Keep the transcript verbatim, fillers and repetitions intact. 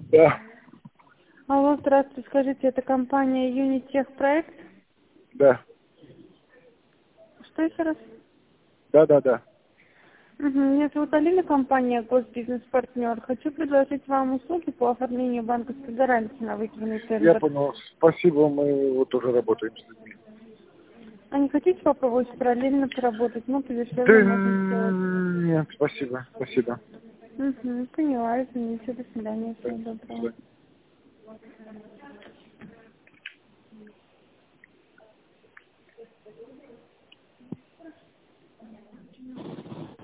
Да, Алло, здравствуйте, скажите, это компания Юнитех Проект? да, Что еще раз? да, да, да. Угу. Меня зовут Алина, компания Госбизнес-партнер. Хочу предложить вам услуги по оформлению банковской гарантии на выигранный Я тендер. понял. Спасибо, мы вот уже работаем с людьми. А не хотите попробовать параллельно поработать? Ну, подешевле Да можно сделать. нет, спасибо, спасибо. Угу, поняла, извините, до свидания, Да, всего до доброго. свидания.